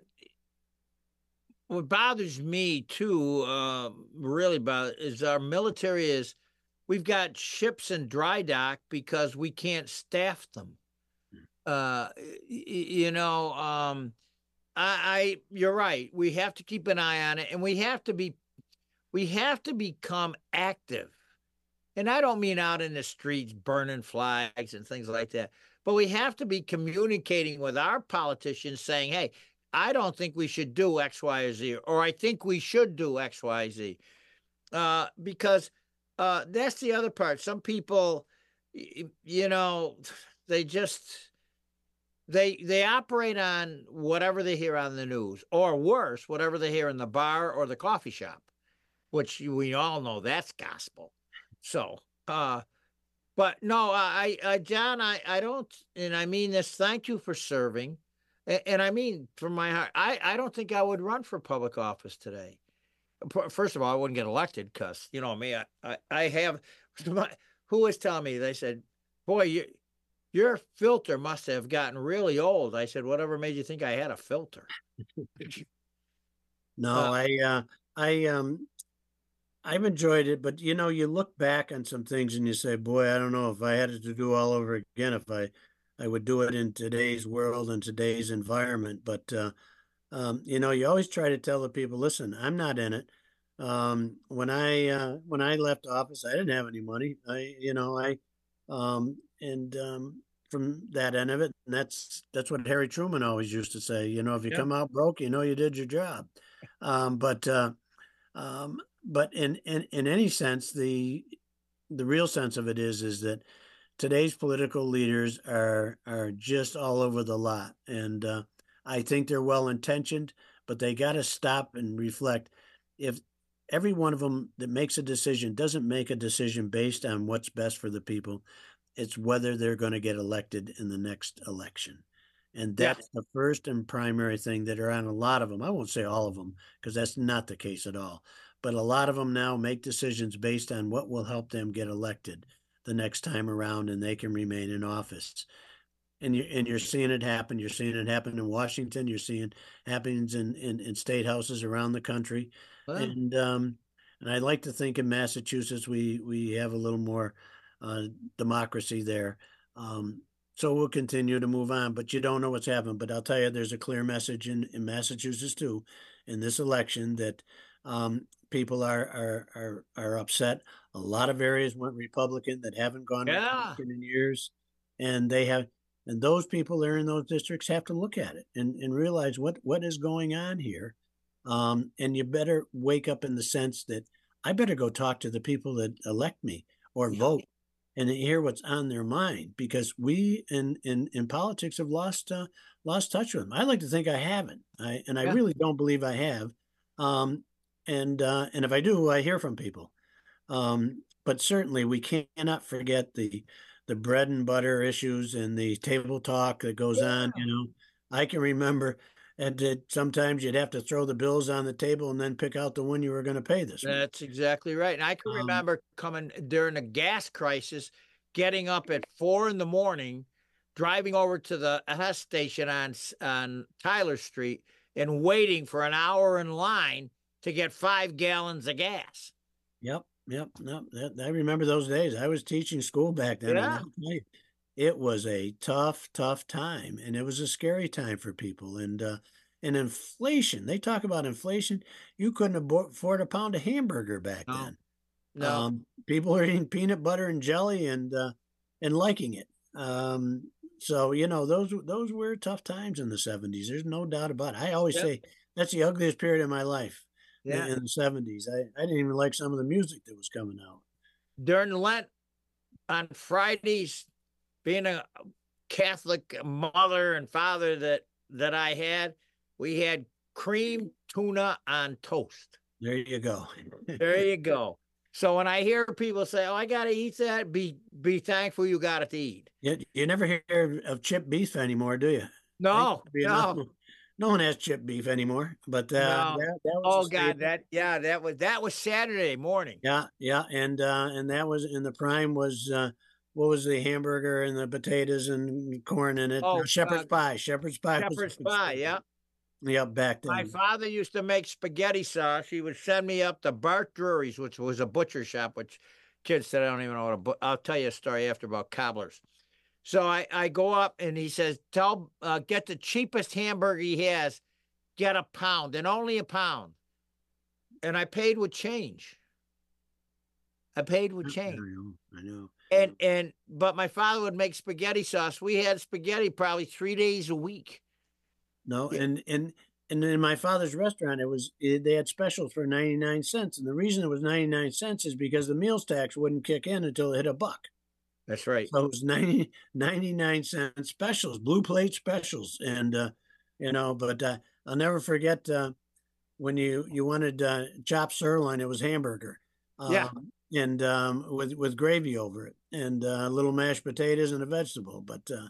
what bothers me too, uh, really bothers, is our military is we've got ships in dry dock because we can't staff them. Uh, y- y- you know, um, I, I you're right. We have to keep an eye on it, and we have to be we have to become active. And I don't mean out in the streets burning flags and things like that, but we have to be communicating with our politicians saying, hey, I don't think we should do X, Y, or Z, or I think we should do X, Y, Z. Uh, because uh, that's the other part. Some people, you know, they just they they operate on whatever they hear on the news, or worse, whatever they hear in the bar or the coffee shop, which we all know that's gospel. So, uh, but no, I, I, John, I, I don't, and I mean this. Thank you for serving, and, and I mean from my heart. I, I don't think I would run for public office today. First of all, I wouldn't get elected because you know me. I, I, I have. Who was telling me? They said, "Boy, you, your filter must have gotten really old." I said, "Whatever made you think I had a filter?" No, Uh, I uh, I um I've enjoyed it, but you know, you look back on some things and you say, boy, I don't know if I had it to do all over again, if I I would do it in today's world and today's environment. But uh, um, you know, you always try to tell the people, listen, I'm not in it. Um, when I uh, when I left office, I didn't have any money. I, you know, I um, and um, from that end of it, and that's that's what Harry Truman always used to say. You know, if you yeah. come out broke, you know you did your job. Um, but uh, um, but in, in in any sense, the the real sense of it is is that today's political leaders are are just all over the lot, and uh, I think they're well intentioned, but they got to stop and reflect. If every one of them that makes a decision doesn't make a decision based on what's best for the people, it's whether they're going to get elected in the next election. And Yeah. that's the first and primary thing that are on a lot of them. I won't say all of them because that's not the case at all. But a lot of them now make decisions based on what will help them get elected the next time around and they can remain in office. And you and you're seeing it happen. You're seeing it happen in Washington. You're seeing happens in, in, in state houses around the country. Well, And um, and I like to think in Massachusetts we we have a little more uh, democracy there. Um, so we'll continue to move on, but you don't know what's happening. But I'll tell you, there's a clear message in, in Massachusetts too, in this election that um, people are, are are are upset. A lot of areas went Republican that haven't gone yeah. Republican in years, and they have, and those people that are in those districts have to look at it and, and realize what what is going on here. Um, and you better wake up in the sense that I better go talk to the people that elect me or Yeah. vote and hear what's on their mind, because we in in in politics have lost uh, lost touch with them. I like to think I haven't, I and I Yeah. really don't believe I have. Um, and uh, and if I do, I hear from people. Um, but certainly we cannot forget the the bread and butter issues and the table talk that goes on. Yeah. You know, I can remember, and that sometimes you'd have to throw the bills on the table and then pick out the one you were going to pay this week. That's exactly right. And I can Um, remember coming during the gas crisis, getting up at four in the morning, driving over to the Hess station on S- on Tyler Street, and waiting for an hour in line to get five gallons of gas. Yep, yep, no, that, I remember those days. I was teaching school back then, and Yeah. I'll tell you, it was a tough, tough time, and it was a scary time for people. And uh, and inflation. They talk about inflation. You couldn't abo- afford a pound of hamburger back No, then. no, Um, people are eating peanut butter and jelly and uh, and liking it. Um, so you know those those were tough times in the seventies. There's no doubt about it. I always Yep. say that's the ugliest period of my life in, yeah. in the seventies. I, I didn't even like some of the music that was coming out. During Lent on Fridays, being a Catholic mother and father that that I had, we had cream tuna on toast. There you go. There you go. So when I hear people say, "Oh, I got to eat that," be be thankful you got it to eat. You, you never hear of chipped beef anymore, do you? No, Used to be no, enough- No one has chipped beef anymore, but uh, no. that, that was Oh a God, staple. that yeah, that was that was Saturday morning. Yeah, yeah, and uh, and that was in the prime was uh, what was the hamburger and the potatoes and corn in it? Oh, No, shepherd's uh, pie. Shepherd's pie. was a Shepherd's big pie, staple. yeah. Yeah, back My then. father used to make spaghetti sauce. He would send me up to Bart Drury's, which was a butcher shop, which kids said I don't even know what a but I'll tell you a story after about cobblers. So I, I go up and he says, tell uh, get the cheapest hamburger he has, get a pound and only a pound. And I paid with change. I paid with I change. know, I know. And and but my father would make spaghetti sauce. We had spaghetti probably three days a week. No, Yeah. and and and in my father's restaurant, it was it, they had specials for ninety nine cents, and the reason it was ninety nine cents is because the meals tax wouldn't kick in until it hit a buck. That's right. So it was ninety, ninety-nine cent specials, blue plate specials. And, uh, you know, but uh, I'll never forget uh, when you, you wanted uh, chopped sirloin, it was hamburger. Yeah. Um, and um, with, with gravy over it and uh, little mashed potatoes and a vegetable. But, uh,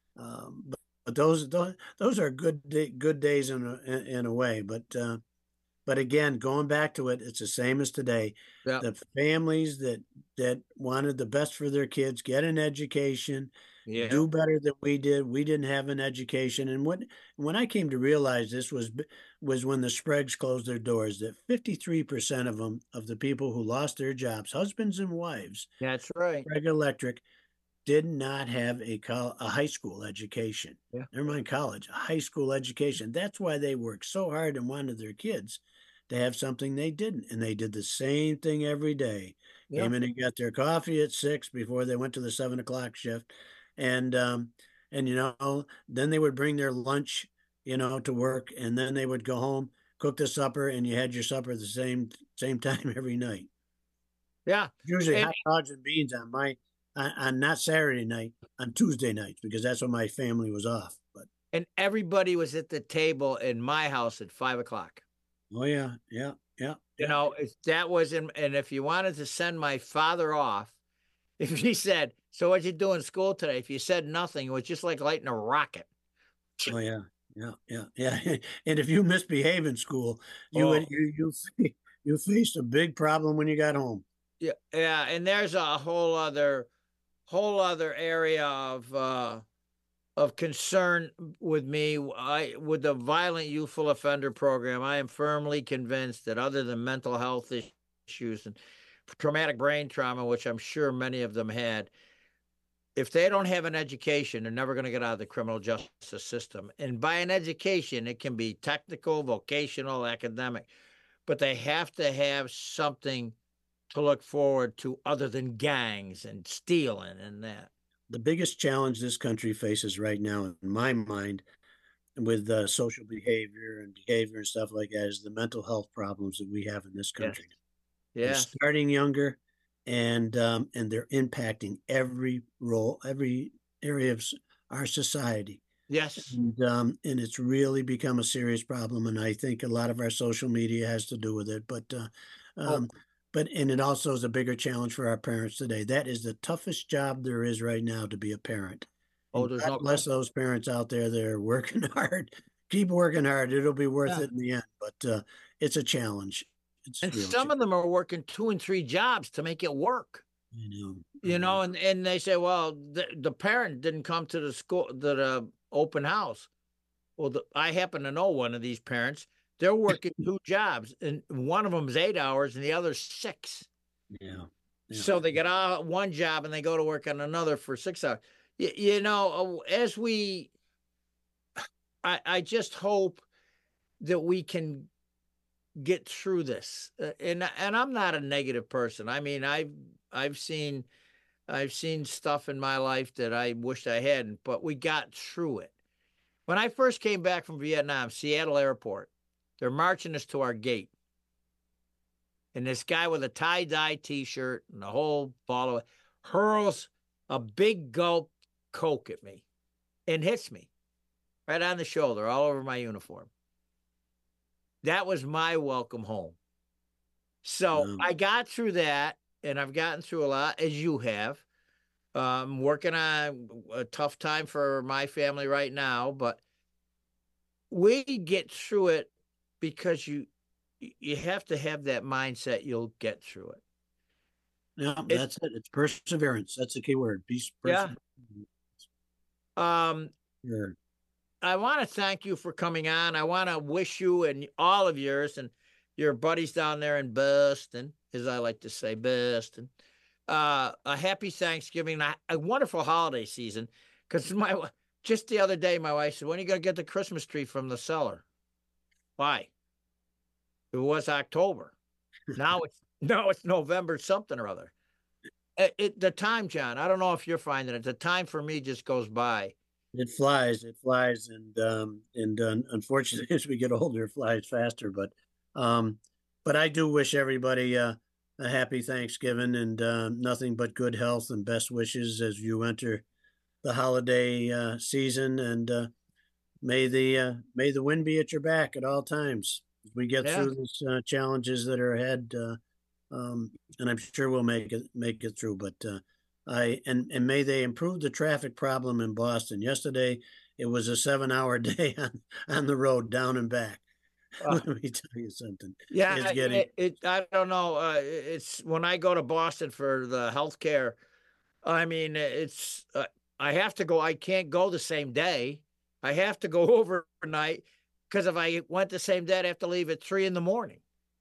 um, but, but those, those, those are good, day, good days in a, in, in a way. But, uh, but again, going back to it, it's the same as today. Yeah. The families that that wanted the best for their kids get an education, Yeah. do better than we did. We didn't have an education, and when when I came to realize this was was when the Spragues closed their doors. That fifty-three percent of them of the people who lost their jobs, husbands and wives, That's right. Sprague Electric, did not have a col- a high school education. Yeah. Never mind college, a high school education. That's why they worked so hard and wanted their kids to have something they didn't. And they did the same thing every day. Yeah. Came in and got their coffee at six before they went to the seven o'clock shift. And um, and you know, then they would bring their lunch, you know, to work, and then they would go home, cook the supper, and you had your supper at the same same time every night. Yeah. Usually And- hot dogs and beans on my on, on not Saturday night, on Tuesday nights, because that's when my family was off. But And everybody was at the table in my house at five o'clock. oh yeah, yeah, yeah. You know, if that was in, and if you wanted to send my father off, if he said, "So what you do in school today?" If you said nothing, it was just like lighting a rocket. Oh yeah, yeah, yeah, yeah. And if you misbehave in school, you would Oh. you you fa- you faced a big problem when you got home. Yeah, yeah, and there's a whole other, whole other area of uh, of concern with me. I with the violent youthful offender program, I am firmly convinced that other than mental health issues and traumatic brain trauma, which I'm sure many of them had, if they don't have an education, they're never going to get out of the criminal justice system. And by an education, it can be technical, vocational, academic, but they have to have something to look forward to other than gangs and stealing and that. The biggest challenge this country faces right now, in my mind, with uh, social behavior and behavior and stuff like that, is the mental health problems that we have in this Yes. country. They're Yeah. starting younger, and um, and they're impacting every role, every area of s- our society. Yes. And um, and it's really become a serious problem. And I think a lot of our social media has to do with it. But uh, Oh. um, but, and it also is a bigger challenge for our parents today. That is the toughest job there is right now, to be a parent. Oh, And there's God no bless those parents out there that are working hard. Keep working hard. It'll be worth Yeah. it in the end, but uh, it's a challenge. It's And real some of them are working two and three jobs to make it work. You know, You I know, and, and they say, well, the, the parent didn't come to the school, to the open house. Well, the, I happen to know one of these parents. They're working two jobs, and one of them is eight hours and the other's six. yeah. Yeah. So they get out one job and they go to work on another for six hours. You, you know, as we, I, I just hope that we can get through this. Uh, and and I'm not a negative person. I mean, I've I've seen I've seen stuff in my life that I wished I hadn't, but we got through it. When I first came back from Vietnam, Seattle Airport, they're marching us to our gate. And this guy with a tie-dye T-shirt and the whole ball of it hurls a big gulp Coke at me and hits me right on the shoulder, all over my uniform. That was my welcome home. So Um, I got through that, and I've gotten through a lot, as you have. Um, working on a tough time for my family right now, but we get through it because you you have to have that mindset. You'll get through it. yeah, It- that's it. It's perseverance. That's the key word. Be Yeah. perseverance. Um, Sure. I want to thank you for coming on. I want to wish you and all of yours and your buddies down there in Boston, as I like to say, Boston, uh, a happy Thanksgiving, a, a wonderful holiday season. Because my just the other day, my wife said, "When are you going to get the Christmas tree from the cellar?" Why? It was October. Now it's now it's November something or other. It, it the time, John. I don't know if you're finding it. The time for me just goes by. It flies, it flies, and um, and uh, unfortunately, as we get older, it flies faster. But um, but I do wish everybody uh, a happy Thanksgiving and uh, nothing but good health and best wishes as you enter the holiday uh, season. And uh, may the uh, may the wind be at your back at all times as we get Yeah. through these uh, challenges that are ahead. Uh, um, and I'm sure we'll make it make it through. But uh, I and and may they improve the traffic problem in Boston. Yesterday, it was a seven-hour day on on the road down and back. Uh, Let me tell you something. Yeah, It's I- getting it, it, I don't know. Uh, it's when I go to Boston for the healthcare. I mean, it's uh, I have to go. I can't go the same day. I have to go overnight because if I went the same day, I'd have to leave at three in the morning.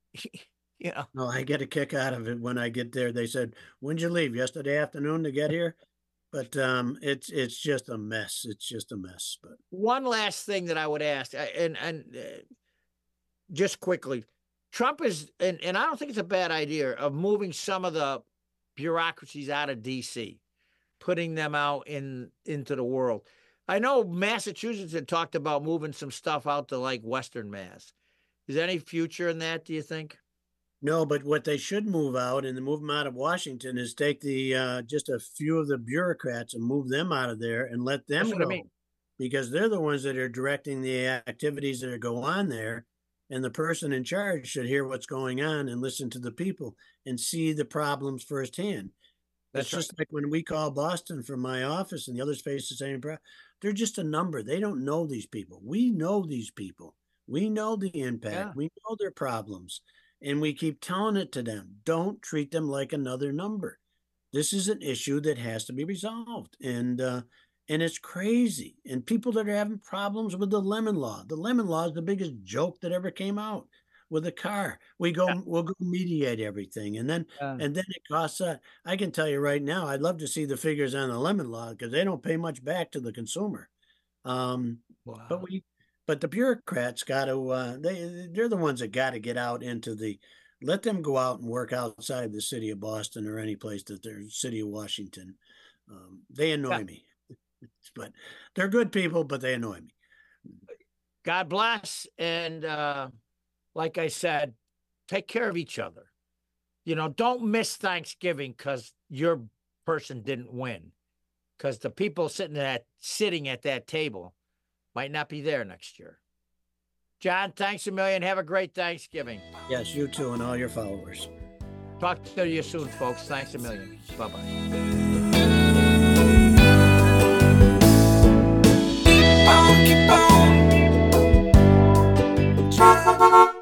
You know, no, I get a kick out of it when I get there. They said, "When'd you leave? Yesterday afternoon to get here?" But um, it's it's just a mess. It's just a mess. But one last thing that I would ask, I- and and uh, just quickly, Trump is, and, and I don't think it's a bad idea of moving some of the bureaucracies out of D C, putting them out in into the world. I know Massachusetts had talked about moving some stuff out to like Western Mass. Is there any future in that, do you think? no, but what they should move out and move them out of Washington is take the uh, just a few of the bureaucrats and move them out of there and let them That's what I go, mean. because they're the ones that are directing the activities that go on there. And the person in charge should hear what's going on and listen to the people and see the problems firsthand. That's It's just like when we call Boston from my office and the others face the same problem. They're just a number. They don't know these people. We know these people. We know the impact. Yeah. We know their problems. And we keep telling it to them. Don't treat them like another number. This is an issue that has to be resolved. And uh, and it's crazy. And people that are having problems with the lemon law. The lemon law is the biggest joke that ever came out with a car. We go, we'll go mediate everything. And then Yeah. and then it costs uh, I can tell you right now, I'd love to see the figures on the lemon law because they don't pay much back to the consumer. Um, Wow. but we, but the bureaucrats got to, uh, they, they're the ones that got to get out into the, let them go out and work outside the city of Boston or any place that they're city of Washington. Um, they annoy Yeah. me, but they're good people, but they annoy me. God bless. And uh, like I said, take care of each other. You know, don't miss Thanksgiving because your person didn't win. Because the people sitting at sitting at that table might not be there next year. John, thanks a million. Have a great Thanksgiving. Yes, you too, and all your followers. Talk to you soon, folks. Thanks a million. Bye-bye. Keep on, keep on.